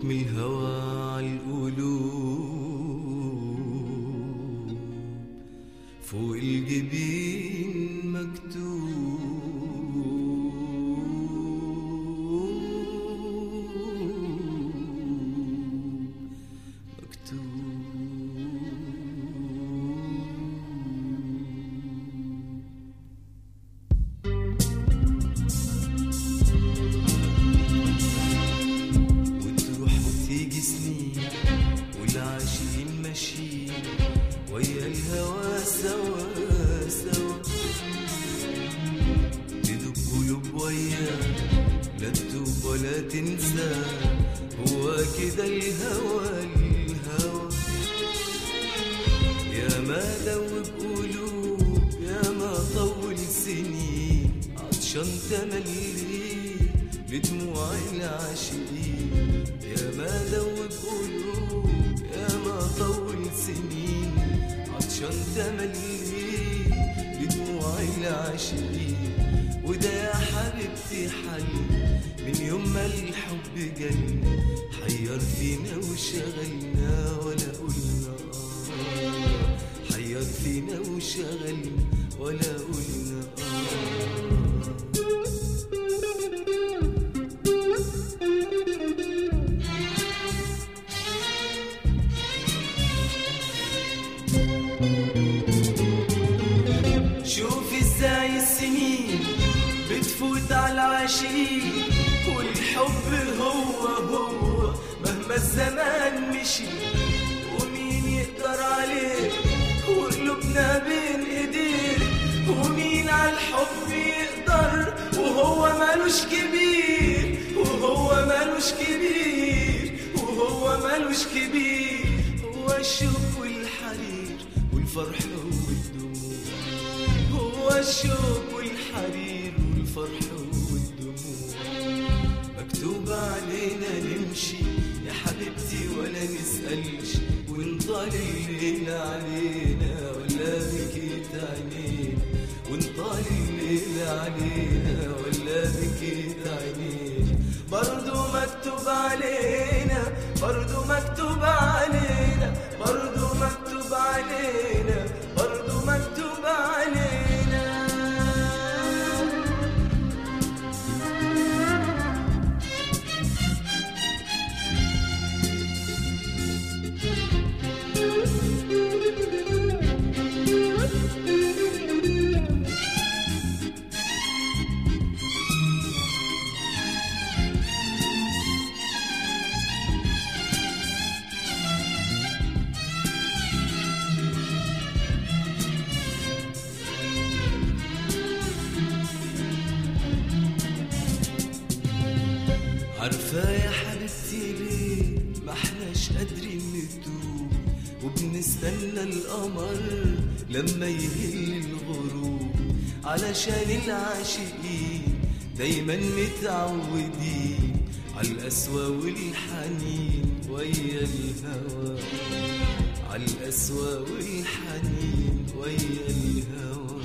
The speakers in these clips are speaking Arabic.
حكم الهوى عالقلوب فوق الجبين والعاشقين ماشيين ويا الهوى سوا سوا تدوب قلوب وياه لا تدوب ولا تنسى هو كده الهوى الهوى يا ما دوب قلوب يا ما طول سنين عطشان تملي بدموع العاشقين يا ما دوب قلوب يا ما طول سنين عطشان تملي بدموع العاشقين وده يا حبيبتي حل من يوم ما الحب جالنا حير فينا وشغلنا ولا قلنا حير فينا وشغلنا ولا قلنا شوف ازاي السنين بتفوت على العاشقين والحب هو هو مهما الزمان مشي ومين يقدر عليه وقلوبنا بين ايديه ومين على الحب يقدر وهو مالوش كبير وهو مالوش كبير وهو مالوش كبير هو الشوق والحرير والفرح والدموع هو الشوق والحرير والفرح والدموع مكتوب علينا نمشي يا حبيبتي ولا نسألش ونطال الليل علينا ولا بكيت عينينا ونطال الليل علينا ولا بكيت عينينا برضو مكتوب علينا برضو مكتوب علينا برضو مكتوب علينا برضو مكتوب علينا عارفة يا حبيبتي ليه ما احناش قادرين ندوب وبنستنى القمر لما يهل الغروب علشان العاشقين دايما متعودين عالقسوة والحنين ويا الهوى عالقسوة والحنين ويا الهوى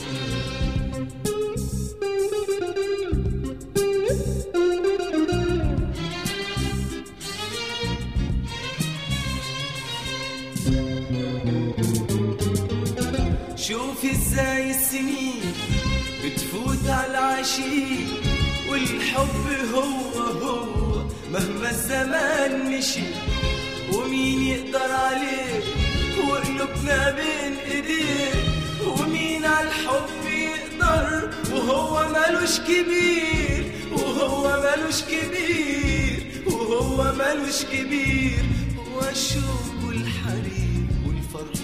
شوف ازاي السنين بتفوت على العاشقين والحب هو هو مهما الزمان مشي ومين يقدر عليه وقلوبنا بين ايديه ومين على الحب يقدر وهو مالوش كبير وهو مالوش كبير وهو مالوش كبير هو الشوق والحرير والفرح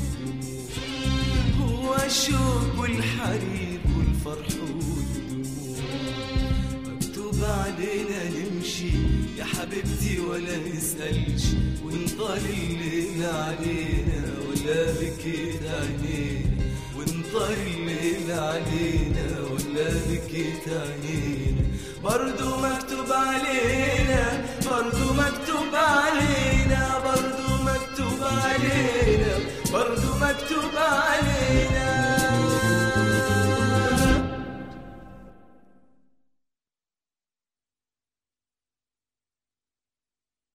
هو الشوق والحرير والفرح والدموع مكتوب علينا نمشي يا حبيبتي ولا نسألش ونطال الليل علينا ولا بكيت عينينا ونطال الليل علينا ولا بكيت عينينا برضو مكتوب علينا برضو مكتوب علينا برضو مكتوب علينا برضو مكتوب علينا